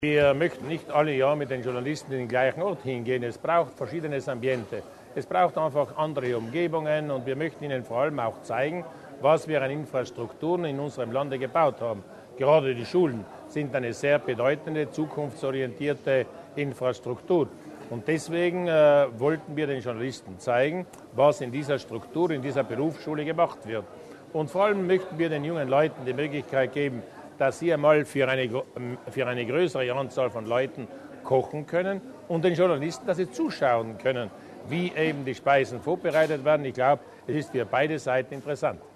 Wir möchten nicht alle Jahr mit den Journalisten in den gleichen Ort hingehen. Es braucht verschiedenes Ambiente. Es braucht einfach andere Umgebungen und wir möchten Ihnen vor allem auch zeigen, was wir an Infrastrukturen in unserem Lande gebaut haben. Gerade die Schulen sind eine sehr bedeutende, zukunftsorientierte Infrastruktur. Und deswegen wollten wir den Journalisten zeigen, was in dieser Struktur, in dieser Berufsschule gemacht wird. Und vor allem möchten wir den jungen Leuten die Möglichkeit geben, dass sie einmal für eine größere Anzahl von Leuten kochen können und den Journalisten, dass sie zuschauen können, wie eben die Speisen vorbereitet werden. Ich glaube, es ist für beide Seiten interessant.